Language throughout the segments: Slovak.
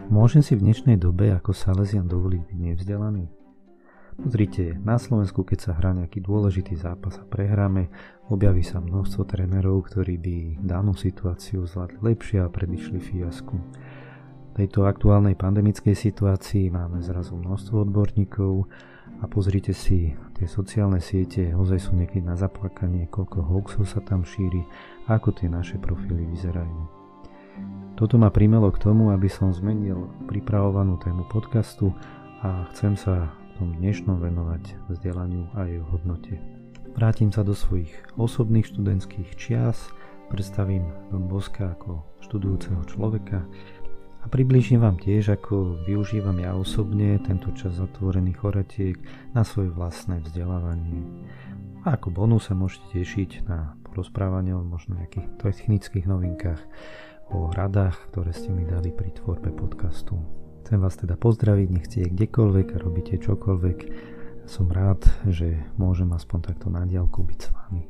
Môžem si v dnešnej dobe ako Salesian dovoliť byť nevzdelaný? Pozrite, na Slovensku, keď sa hrá nejaký dôležitý zápas a prehráme, objaví sa množstvo trénerov, ktorí by danú situáciu zvládli lepšie a predišli fiasku. V tejto aktuálnej pandemickej situácii máme zrazu množstvo odborníkov a pozrite si, tie sociálne siete ozaj sú niekedy na zaplakanie, koľko hoaxov sa tam šíri a ako tie naše profily vyzerajú. Toto ma primelo k tomu, aby som zmenil pripravovanú tému podcastu a chcem sa v tom dnešnom venovať vzdelaniu a jeho hodnote. Vrátim sa do svojich osobných študentských čias, predstavím Don Bosca ako študujúceho človeka a priblížim vám tiež, ako využívam ja osobne tento čas zatvorených horatiek na svoje vlastné vzdelávanie. A ako bonus sa môžete tešiť na porozprávanie o možno nejakých technických novinkách, o radách, ktoré ste mi dali pri tvorbe podcastu. Chcem vás teda pozdraviť, nech ste kdekoľvek a robíte čokoľvek. Som rád, že môžem aspoň takto na diaľku byť s vami.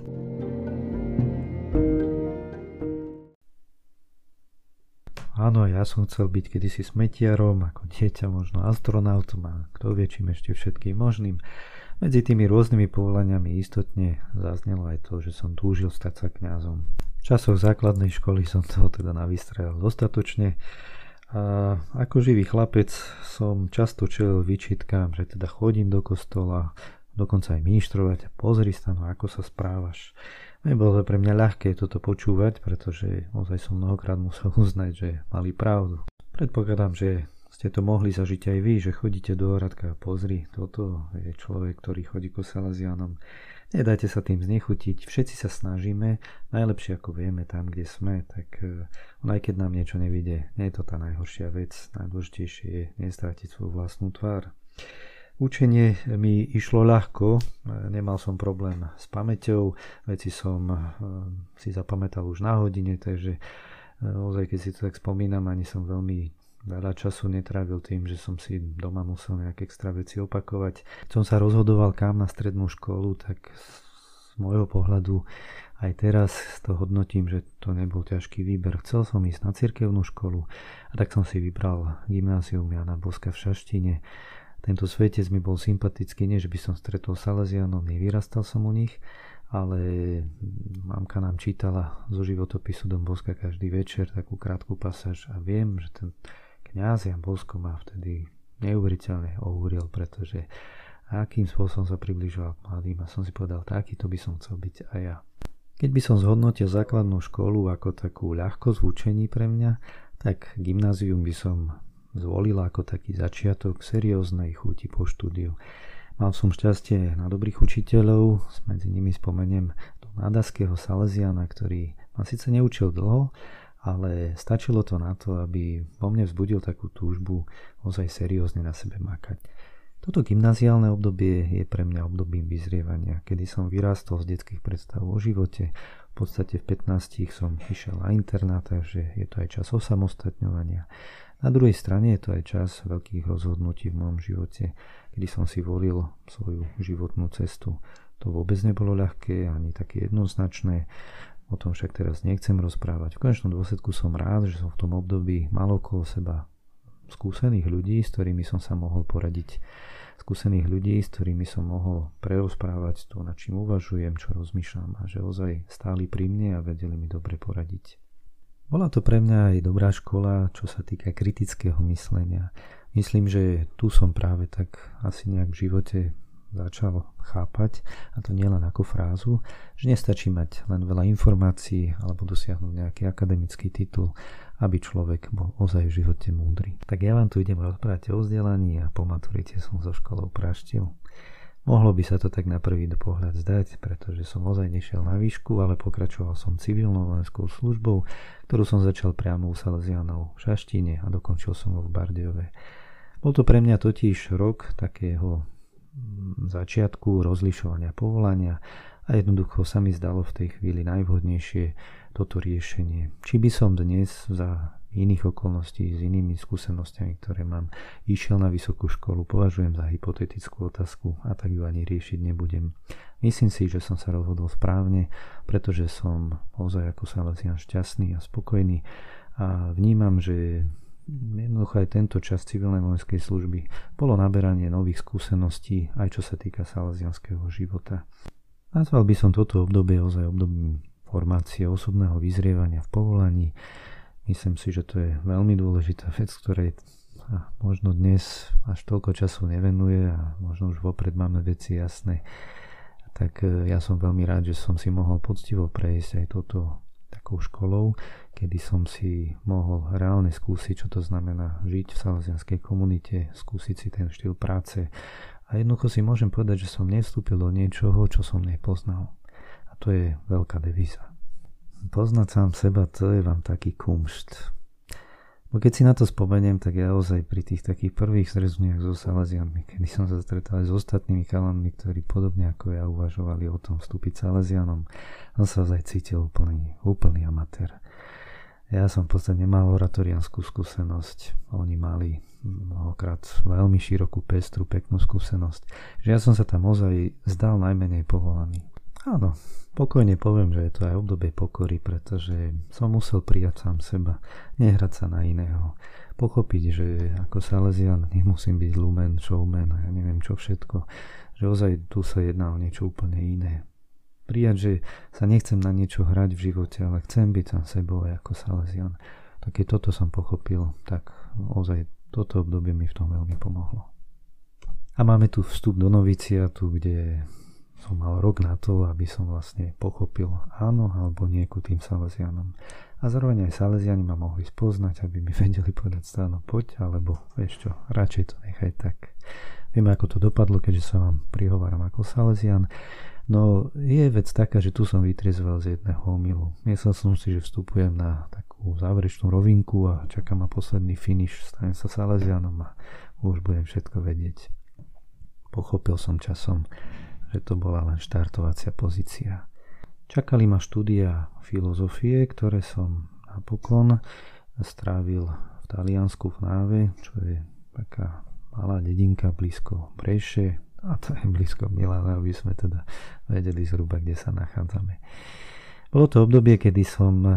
Áno, ja som chcel byť kedysi smetiarom, ako dieťa možno astronautom a kto vie čím ešte všetkým možným. Medzi tými rôznymi povolaniami istotne zaznelo aj to, že som túžil stať sa kňazom. V časoch základnej školy som toho teda navystrelal dostatočne a ako živý chlapec som často čelil výčitkám, že teda chodím do kostola, dokonca aj ministrovať a pozri sa, no ako sa správaš. Nebolo to pre mňa ľahké toto počúvať, pretože ozaj som mnohokrát musel uznať, že mali pravdu. Predpokladám, že ste to mohli zažiť aj vy, že chodíte do Hradka a pozri, toto je človek, ktorý chodí ko Salesianom. Nedajte sa tým znechutiť, všetci sa snažíme, najlepšie ako vieme tam, kde sme, tak aj keď nám niečo nevidie, nie je to tá najhoršia vec, najdôležitejšie je nestratiť svoju vlastnú tvár. Učenie mi išlo ľahko, nemal som problém s pamäťou, veci som si zapamätal už na hodine, takže ozaj keď si to tak spomínam, ani som veľmi veľa času netrávil tým, že som si doma musel nejaké extra veci opakovať. Keď som sa rozhodoval kam na strednú školu, tak z môjho pohľadu aj teraz to hodnotím, že to nebol ťažký výber. Chcel som ísť na cirkevnú školu a tak som si vybral gymnázium Jana Boska v Šaštine. Tento svetec mi bol sympatický, nie že by som stretol Salesianov, nevyrastal som u nich, ale mamka nám čítala zo životopisu Don Bosca každý večer takú krátku pasáž a viem, že ten kňaz Jan Bosko ma vtedy neuveriteľne ohúril, pretože akým spôsobom sa približoval k mladým a som si povedal, takýto by som chcel byť aj ja. Keď by som zhodnotil základnú školu ako takú ľahkosť v učení pre mňa, tak gymnázium by som zvolil ako taký začiatok serióznej chuti po štúdiu. Mal som šťastie na dobrých učiteľov, medzi nimi spomeniem Nadaského Salesiana, ktorý ma síce neučil dlho, ale stačilo to na to, aby vo mne vzbudil takú túžbu ozaj seriózne na sebe makať. Toto gymnaziálne obdobie je pre mňa obdobím vyzrievania, kedy som vyrástol z detských predstav o živote. V podstate v 15 som išiel na internát, takže je to aj čas osamostatňovania. Na druhej strane je to aj čas veľkých rozhodnutí v mojom živote, kedy som si volil svoju životnú cestu. To vôbec nebolo ľahké, ani také jednoznačné. O tom však teraz nechcem rozprávať. V konečnom dôsledku som rád, že som v tom období mal okolo seba skúsených ľudí, s ktorými som sa mohol poradiť. Skúsených ľudí, s ktorými som mohol prerozprávať to, nad čím uvažujem, čo rozmýšľam a že ozaj stáli pri mne a vedeli mi dobre poradiť. Bola to pre mňa aj dobrá škola, čo sa týka kritického myslenia. Myslím, že tu som práve tak asi nejak v živote začal chápať, a to nielen ako frázu, že nestačí mať len veľa informácií alebo dosiahnuť nejaký akademický titul, aby človek bol ozaj v živote múdry. Tak ja vám tu idem rozprávať o vzdelaní a po maturite som so školou praštil. Mohlo by sa to tak na prvý pohľad zdať, pretože som ozaj nešiel na výšku, ale pokračoval som civilnou vojenskou službou, ktorú som začal priamo u Salesianov v Šaštine a dokončil som ho v Bardejove. Bol to pre mňa totiž rok takého začiatku rozlišovania povolania a jednoducho sa mi zdalo v tej chvíli najvhodnejšie toto riešenie. Či by som dnes za iných okolností, s inými skúsenostiami, ktoré mám, išiel na vysokú školu, považujem za hypotetickú otázku a tak ju ani riešiť nebudem. Myslím si, že som sa rozhodol správne, pretože som ozaj ako Salesian šťastný a spokojný a vnímam, že jednoducho aj tento čas civilnej vojenskej služby bolo naberanie nových skúseností, aj čo sa týka salesianskeho života. Nazval by som toto obdobie ozaj obdobím formácie osobného vyzrievania v povolaní. Myslím si, že to je veľmi dôležitá vec, ktorej sa možno dnes až toľko času nevenuje a možno už vopred máme veci jasné. Tak ja som veľmi rád, že som si mohol poctivo prejsť aj toto takou školou, kedy som si mohol reálne skúsiť, čo to znamená žiť v salesianskej komunite, skúsiť si ten štýl práce. A jednoducho si môžem povedať, že som nevstúpil do niečoho, čo som nepoznal. A to je veľká devíza. Poznať sám seba, to je vám taký kumšt. Bo keď si na to spomeniem, tak ja ozaj pri tých takých prvých zrezuniach so Salesianmi, kedy som sa stretal aj s ostatnými chalanmi, ktorí podobne ako ja uvažovali o tom vstúpiť Salesianom, som sa ozaj cítil úplný amatér. Ja som v podstate nemal oratorianskú skúsenosť, oni mali mnohokrát veľmi širokú, pestru, peknú skúsenosť, že ja som sa tam ozaj zdal najmenej povolaný. Áno, pokojne poviem, že je to aj obdobie pokory, pretože som musel prijať sám seba, nehrať sa na iného, pochopiť, že ako Salesian nemusím byť lumen, showman a ja neviem čo všetko, že ozaj tu sa jedná o niečo úplne iné. Prijať, že sa nechcem na niečo hrať v živote, ale chcem byť sám sebou aj ako Salesian. Tak keď toto som pochopil, tak ozaj toto obdobie mi v tom veľmi pomohlo. A máme tu vstup do noviciátu, kde som mal rok na to, aby som vlastne pochopil áno alebo nie ku tým Salesianom. A zároveň aj Salesiani ma mohli spoznať, aby mi vedeli povedať stáno poď, alebo vieš čo, radšej to nechaj tak. Vieme, ako to dopadlo, keďže sa vám prihováram ako Salesian. No je vec taká, že tu som vytriezvel z jedného omylu. Myslel som si, že vstupujem na takú záverečnú rovinku a čaká ma posledný finish, stanem sa Salesianom a už budem všetko vedieť. Pochopil som časom, že to bola len štartovacia pozícia. Čakali ma štúdia filozofie, ktoré som napokon strávil v Taliansku v Náve, čo je taká malá dedinka blízko Bresce, a to je blízko Milána, aby sme teda vedeli zhruba, kde sa nachádzame. Bolo to obdobie, kedy som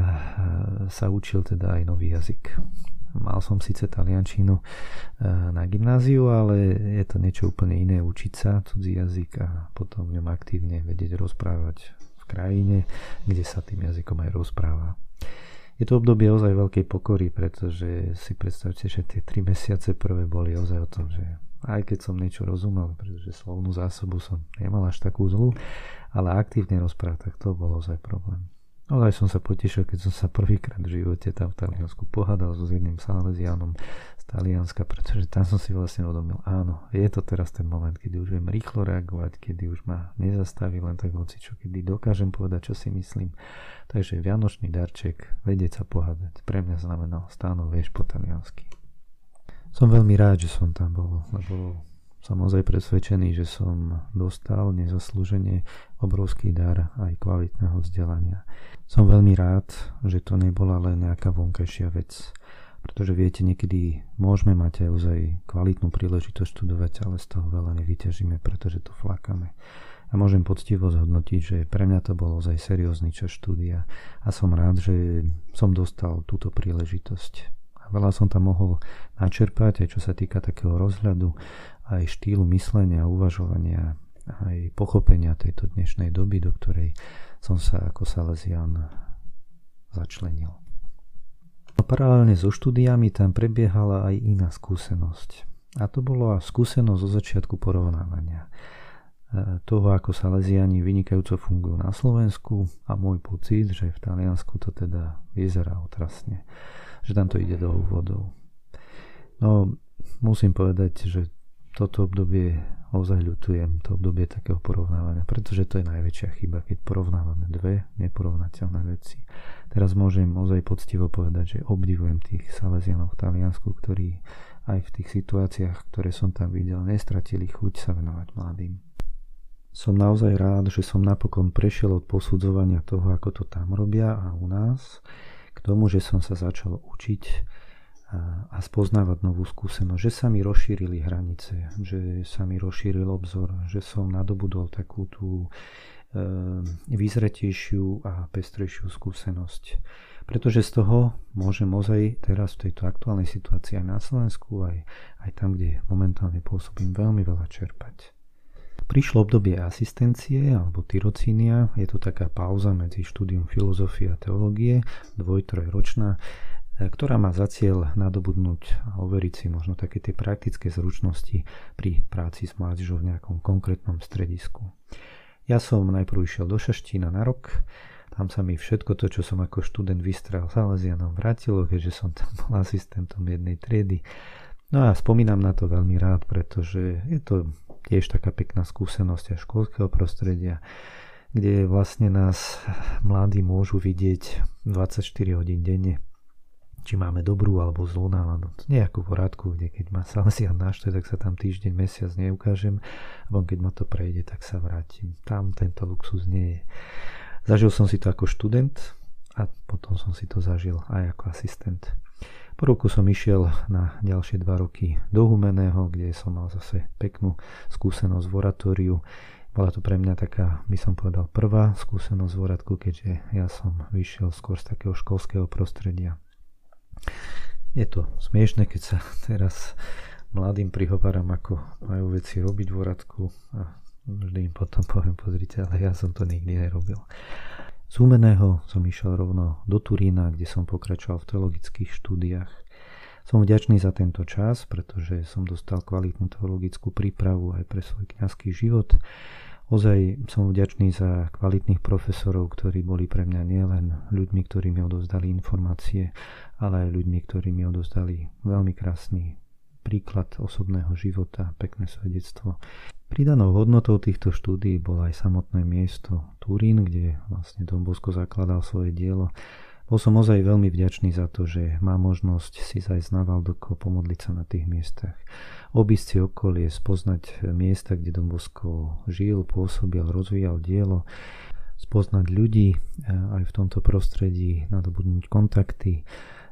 sa učil teda aj nový jazyk. Mal som síce taliančinu na gymnáziu, ale je to niečo úplne iné učiť sa cudzí jazyk a potom v ňom aktívne vedieť rozprávať v krajine, kde sa tým jazykom aj rozpráva. Je to obdobie ozaj veľkej pokory, pretože si predstavte, že tie 3 mesiace prvé boli ozaj o tom, že aj keď som niečo rozumel, pretože slovnú zásobu som nemal až takú zlú, ale aktívne rozprávať, tak to bol ozaj problém. Ozaj som sa potešil, keď som sa prvýkrát v živote tam v Taliansku pohádal so jedným Salesianom z Talianska, pretože tam som si vlastne uvedomil, áno, je to teraz ten moment, kedy už viem rýchlo reagovať, kedy už ma nezastaví len tak hocičo, kedy dokážem povedať, čo si myslím. Takže vianočný darček, vedieť sa pohádať, pre mňa znamenal stáno vieš po taliansky. Som veľmi rád, že som tam bol, lebo som ozaj presvedčený, že som dostal nezaslúžene obrovský dar aj kvalitného vzdelania. Som veľmi rád, že to nebola len nejaká vonkajšia vec, pretože viete, niekedy môžeme mať aj ozaj kvalitnú príležitosť študovať, ale z toho veľa nevyťažíme, pretože to flákame. A môžem poctivo zhodnotiť, že pre mňa to bol ozaj seriózny čas štúdia a som rád, že som dostal túto príležitosť. A veľa som tam mohol načerpať, aj čo sa týka takého rozhľadu, aj štýlu myslenia, uvažovania, aj pochopenia tejto dnešnej doby, do ktorej som sa ako Salesian začlenil. A paralelne so štúdiami tam prebiehala aj iná skúsenosť. A to bola skúsenosť zo začiatku porovnávania toho, ako Salesiani vynikajúco fungujú na Slovensku a môj pocit, že v Taliansku to teda vyzerá otrasne, že tam to ide do úvodov. No, musím povedať, že toto obdobie ozaj ľutujem, to obdobie takého porovnávania, pretože to je najväčšia chyba, keď porovnávame dve neporovnateľné veci. Teraz môžem ozaj poctivo povedať, že obdivujem tých Salesianov v Taliansku, ktorí aj v tých situáciách, ktoré som tam videl, nestratili chuť sa venovať mladým. Som naozaj rád, že som napokon prešiel od posudzovania toho, ako to tam robia a u nás, k tomu, že som sa začal učiť a spoznávať novú skúsenosť, že sa mi rozšírili hranice, že sa mi rozšíril obzor, že som nadobudol takú tú vyzretejšiu a pestrejšiu skúsenosť. Pretože z toho môžem ozaj teraz v tejto aktuálnej situácii aj na Slovensku, aj tam, kde momentálne pôsobím, veľmi veľa čerpať. Prišlo obdobie asistencie alebo tyrocínia, je to taká pauza medzi štúdium filozofie a teológie, 2-3 ročná, ktorá má za cieľ nadobudnúť a overiť si možno také tie praktické zručnosti pri práci s mládežou v nejakom konkrétnom stredisku. Ja som najprv išiel do Šaštína na rok, tam sa mi všetko to, čo som ako študent vystral Salesianom, vrátilo, keďže som tam bol asistentom jednej triedy. No a spomínam na to veľmi rád, pretože je to tiež taká pekná skúsenosť aj školského prostredia, kde vlastne nás mladí môžu vidieť 24 hodín denne, či máme dobrú alebo zlú náladu. Nejakú poradku, kde keď ma Salesian naštve, tak sa tam týždeň, mesiac neukážem, alebo keď ma to prejde, tak sa vrátim. Tam tento luxus nie je. Zažil som si to ako študent a potom som si to zažil aj ako asistent. Po roku som išiel na ďalšie 2 roky do Humenného, kde som mal zase peknú skúsenosť v oratóriu. Bola to pre mňa taká, by som povedal, prvá skúsenosť v oratku, keďže ja som vyšiel skôr z takého školského prostredia. Je to smiešne, keď sa teraz mladým prihováram, ako majú veci robiť v oratku a vždy im potom poviem, pozrite, ale ja som to nikdy nerobil. Z Humenného som išiel rovno do Turína, kde som pokračoval v teologických štúdiách. Som vďačný za tento čas, pretože som dostal kvalitnú teologickú prípravu aj pre svoj kňazský život. Ozaj som vďačný za kvalitných profesorov, ktorí boli pre mňa nielen ľuďmi, ktorí mi odovzdali informácie, ale aj ľuďmi, ktorí mi odovzdali veľmi krásny príklad osobného života, pekné svedectvo. Pridanou hodnotou týchto štúdií bolo aj samotné miesto Turín, kde vlastne Don Bosco zakladal svoje dielo. Bol som ozaj veľmi vďačný za to, že mám možnosť si zajsť na Valdoko, pomodliť sa na tých miestach, obísť si okolie, spoznať miesta, kde Don Bosco žil, pôsobil, rozvíjal dielo, spoznať ľudí aj v tomto prostredí, nadobudnúť kontakty.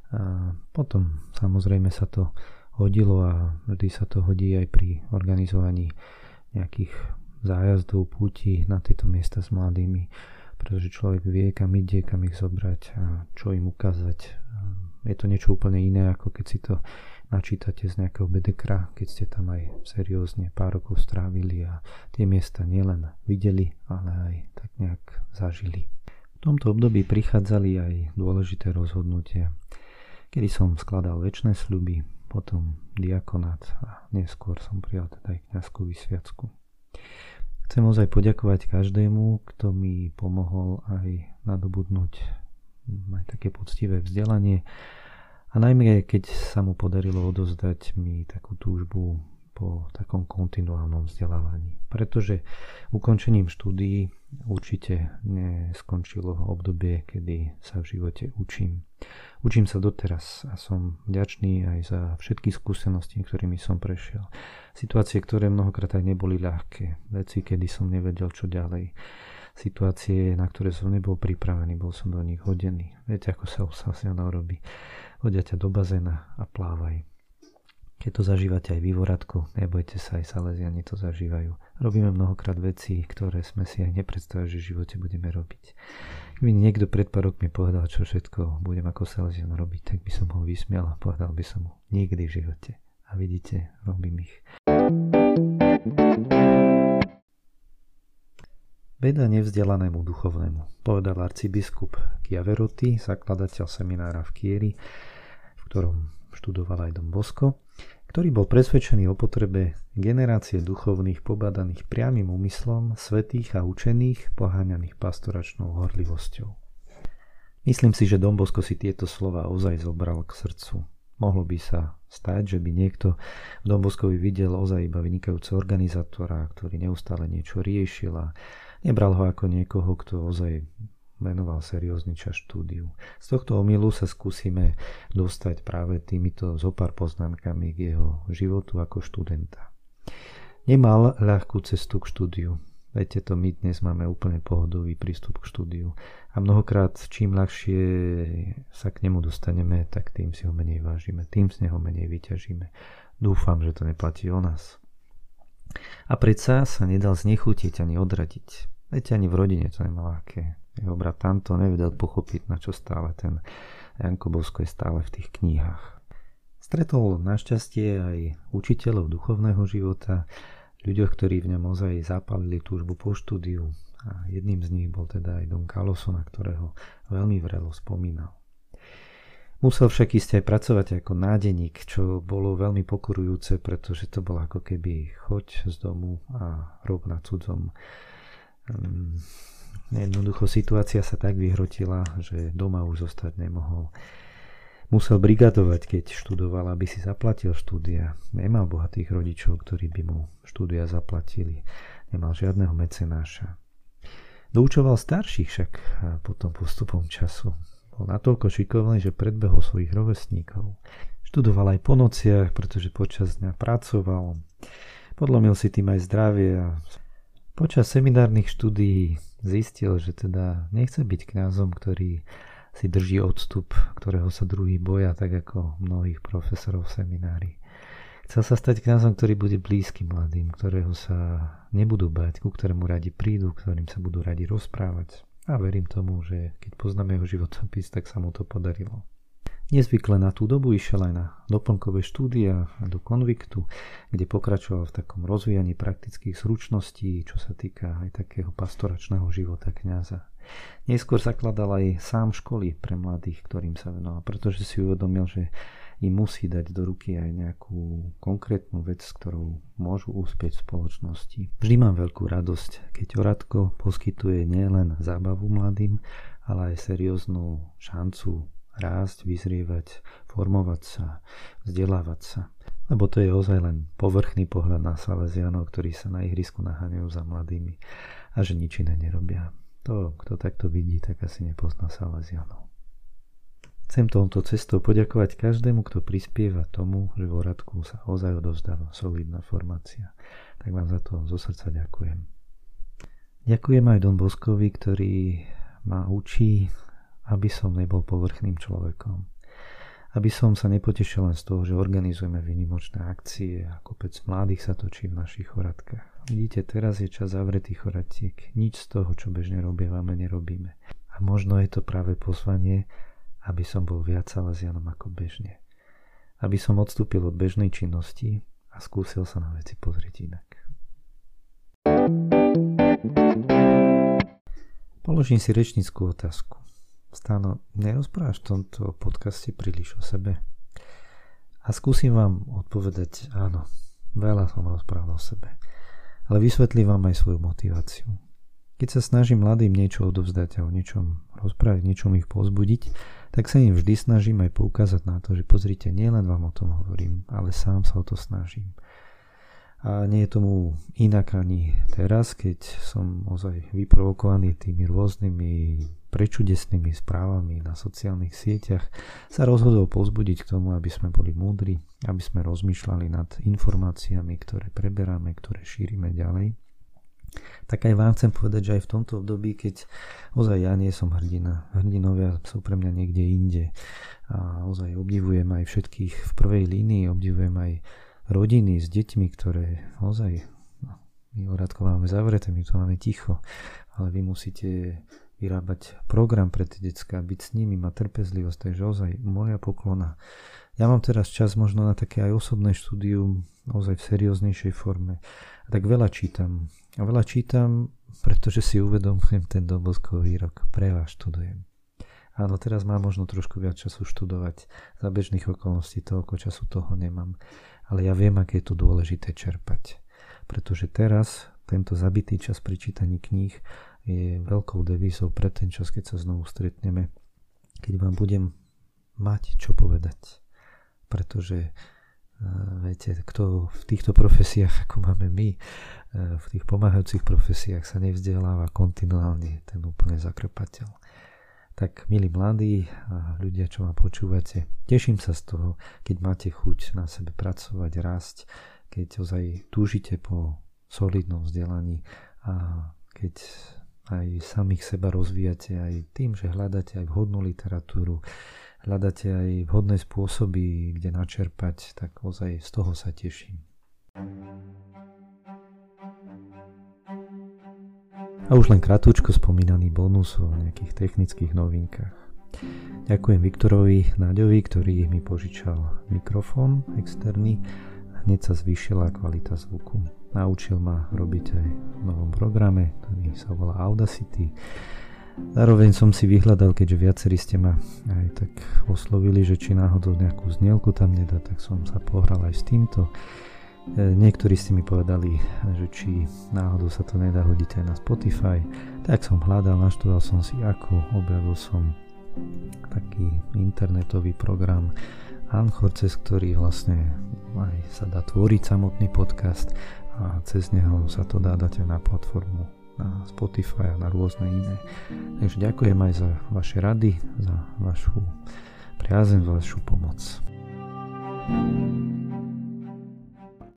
A potom samozrejme sa to hodilo a vždy sa to hodí aj pri organizovaní nejakých zájazdov, púti na tieto miesta s mladými, pretože človek vie, kam ide, kam ich zobrať a čo im ukázať. Je to niečo úplne iné, ako keď si to načítate z nejakého bedekra, keď ste tam aj seriózne pár rokov strávili a tie miesta nielen videli, ale aj tak nejak zažili. V tomto období prichádzali aj dôležité rozhodnutia, kedy som skladal večné sľuby, potom diakonát a neskôr som prijal teda aj kňazskú vysviacku. Chcem ozaj poďakovať každému, kto mi pomohol aj nadobudnúť aj také poctivé vzdelanie a najmä keď sa mu podarilo odozdať mi takú túžbu po takom kontinuálnom vzdelávaní. Pretože ukončením štúdií určite neskončilo obdobie, kedy sa v živote učím. Učím sa doteraz a som vďačný aj za všetky skúsenosti, ktorými som prešiel. Situácie, ktoré mnohokrát aj neboli ľahké. Veci, kedy som nevedel, čo ďalej. Situácie, na ktoré som nebol pripravený, bol som do nich hodený. Viete, ako sa u Salesianov robí. Hodia ťa do bazéna a plávaj. Keď to zažívate aj vy v Oradku, nebojte sa, aj Salesiani to zažívajú. Robíme mnohokrát veci, ktoré sme si aj nepredstavili, že v živote budeme robiť. Keby niekto pred pár rokmi povedal, čo všetko budem ako Salesian robiť, tak by som ho vysmial a povedal by som mu nikdy v živote. A vidíte, robím ich. Beda nevzdelanému duchovnému, povedal arcibiskup Chiaverotti, zakladateľ seminára v Chieri, v ktorom študoval aj Don Bosco, ktorý bol presvedčený o potrebe generácie duchovných pobadaných priamym úmyslom, svätých a učených, poháňaných pastoračnou horlivosťou. Myslím si, že Don Bosco si tieto slova ozaj zobral k srdcu. Mohlo by sa stať, že by niekto v Don Boscovi videl ozaj iba vynikajúceho organizátora, ktorý neustále niečo riešil a nebral ho ako niekoho, kto ozaj venoval seriózny čas štúdiu. Z tohto omylu sa skúsime dostať práve týmito zopár poznámkami k jeho životu ako študenta. Nemal ľahkú cestu k štúdiu. Viete to, my dnes máme úplne pohodový prístup k štúdiu a mnohokrát čím ľahšie sa k nemu dostaneme, tak tým si ho menej vážime, tým z neho menej vyťažíme. Dúfam, že to neplatí o nás. A predsa sa nedal znechutiť ani odradiť. Viete, ani v rodine to nemal aké. Jeho brat Tanto nevedel pochopiť, na čo stále ten Janko Bosko je stále v tých knihách. Stretol našťastie aj učiteľov duchovného života, ľuďoch, ktorí v ňom ozaj zapálili túžbu po štúdiu, a jedným z nich bol teda aj Don Carloso, na ktorého veľmi vrelo spomínal. Musel však ísť aj pracovať ako nádeník, čo bolo veľmi pokorujúce, pretože to bolo ako keby choď z domu a rob na cudzom. Jednoducho situácia sa tak vyhrotila, že doma už zostať nemohol. Musel brigadovať, keď študoval, aby si zaplatil štúdia. Nemal bohatých rodičov, ktorí by mu štúdia zaplatili. Nemal žiadneho mecenáša. Doučoval starších však potom postupom času. Bol natoľko šikovný, že predbehol svojich rovesníkov. Študoval aj po nociach, pretože počas dňa pracoval. Podlomil si tým aj zdravie a počas seminárnych štúdií zistil, že teda nechce byť kňazom, ktorý si drží odstup, ktorého sa druhý boja, tak ako mnohých profesorov v seminári. Chcel sa stať kňazom, ktorý bude blízky mladým, ktorého sa nebudú bať, ku ktorému radi prídu, ktorým sa budú radi rozprávať. A verím tomu, že keď poznáme jeho životopis, tak sa mu to podarilo. Nezvykle na tú dobu išiel aj na doplnkové štúdia a do konviktu, kde pokračoval v takom rozvíjaní praktických zručností, čo sa týka aj takého pastoračného života kňaza. Neskôr zakladal aj sám školy pre mladých, ktorým sa venoval, pretože si uvedomil, že im musí dať do ruky aj nejakú konkrétnu vec, s ktorou môžu uspieť v spoločnosti. Vždy mám veľkú radosť, keď Oratko poskytuje nielen zábavu mladým, ale aj serióznu šancu rásť, vyzrievať, formovať sa, vzdelávať sa. Lebo to je ozaj len povrchný pohľad na Salesianov, ktorí sa na ihrisku naháňajú za mladými a že nič iné nerobia. To, kto takto vidí, tak asi nepozná Salesianov. Chcem touto cestou poďakovať každému, kto prispieva tomu, že v Oratku sa ozaj odovzdáva solidná formácia. Tak vám za to zo srdca ďakujem. Ďakujem aj Don Boskovi, ktorý ma učí, aby som nebol povrchným človekom. Aby som sa nepotešil len z toho, že organizujeme výnimočné akcie a kopec mladých sa točí v našich Oratkách. Vidíte, teraz je čas zavretých Oratiek. Nič z toho, čo bežne robievame, nerobíme. A možno je to práve pozvanie, aby som bol viac Salesianom ako bežne. Aby som odstúpil od bežnej činnosti a skúsil sa na veci pozrieť inak. Položím si rečnícku otázku. Stáno, nerozprávaš v tomto podcaste príliš o sebe? A skúsim vám odpovedať, áno, veľa som rozprával o sebe. Ale vysvetlím vám aj svoju motiváciu. Keď sa snažím mladým niečo odovzdať a o niečom rozprávať, niečom ich povzbudiť, tak sa im vždy snažím aj poukázať na to, že pozrite, nielen vám o tom hovorím, ale sám sa o to snažím. A nie je tomu inak ani teraz, keď som ozaj vyprovokovaný tými rôznymi prečudesnými správami na sociálnych sieťach, sa rozhodol povzbudiť k tomu, aby sme boli múdri, aby sme rozmýšľali nad informáciami, ktoré preberáme, ktoré šírime ďalej. Tak aj vám chcem povedať, že aj v tomto období, keď ozaj ja nie som hrdina, hrdinovia sú pre mňa niekde inde a ozaj obdivujem aj všetkých v prvej línii, obdivujem aj rodiny s deťmi, ktoré ozaj, my Oratko máme zavreté, my tu máme ticho, ale vy musíte vyrábať program pre tie decká, byť s nimi, mať trpezlivosť, takže ozaj moja poklona. Ja mám teraz čas možno na také aj osobné štúdium, ozaj v serióznejšej forme. A tak veľa čítam. A veľa čítam, pretože si uvedomujem ten Don Boskov výrok. Pre vás študujem. Áno, teraz mám možno trošku viac času študovať. Za bežných okolností toľko času toho nemám. Ale ja viem, aké je to dôležité čerpať. Pretože teraz, tento zabitý čas pri čítaní kníh je veľkou devízou pre ten čas, keď sa znovu stretneme. Keď vám budem mať čo povedať. Pretože viete, kto v týchto profesiách, ako máme my, v tých pomáhajúcich profesiách sa nevzdeláva kontinuálne, ten úplne zakrpateľ. Tak, milí mladí a ľudia, čo ma počúvate, teším sa z toho, keď máte chuť na sebe pracovať, rásť, keď ozaj túžite po solidnom vzdelaní a keď aj samých seba rozvíjate aj tým, že hľadáte aj vhodnú literatúru, hľadáte aj vhodné spôsoby, kde načerpať, tak ozaj z toho sa teším. A už len krátko spomínaný bonus o nejakých technických novinkách. Ďakujem Viktorovi Náďovi, ktorý mi požičal mikrofón externý. Hneď sa zvýšila kvalita zvuku. Naučil ma robiť aj v novom programe, ktorý sa volá Audacity. Zároveň som si vyhľadal, keďže viacerí ste ma aj tak oslovili, že či náhodou nejakú znielku tam nedá, tak som sa pohral aj s týmto. Niektorí ste mi povedali, že či náhodou sa to nedá hodiť aj na Spotify. Tak som hľadal, naštudoval som si ako, objavil som taký internetový program Anchor, cez ktorý vlastne aj sa dá tvoriť samotný podcast a cez neho sa to dá dať aj na platformu na Spotify a na rôzne iné. Takže ďakujem aj za vaše rady, za vašu priazeň, za vašu pomoc.